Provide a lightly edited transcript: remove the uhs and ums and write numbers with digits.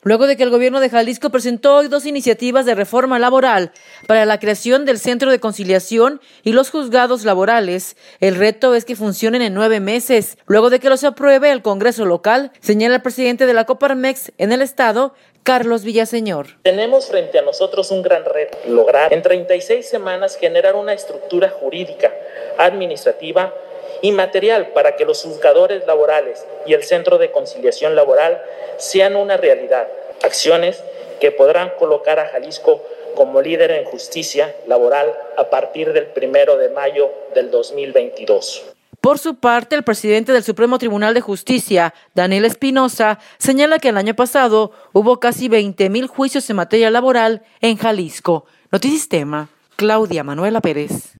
luego de que el gobierno de Jalisco presentó hoy 2 iniciativas de reforma laboral para la creación del Centro de Conciliación y los juzgados laborales. El reto es que funcionen en 9 meses, luego de que los apruebe el Congreso local, señala el presidente de la Coparmex en el estado, Carlos Villaseñor. Tenemos frente a nosotros un gran reto, lograr en 36 semanas generar una estructura jurídica, administrativa y material para que los juzgadores laborales y el Centro de Conciliación Laboral sean una realidad. Acciones que podrán colocar a Jalisco como líder en justicia laboral a partir del 1 de mayo del 2022. Por su parte, el presidente del Supremo Tribunal de Justicia, Daniel Espinosa, señala que el año pasado hubo casi 20,000 juicios en materia laboral en Jalisco. Notisistema, Claudia Manuela Pérez.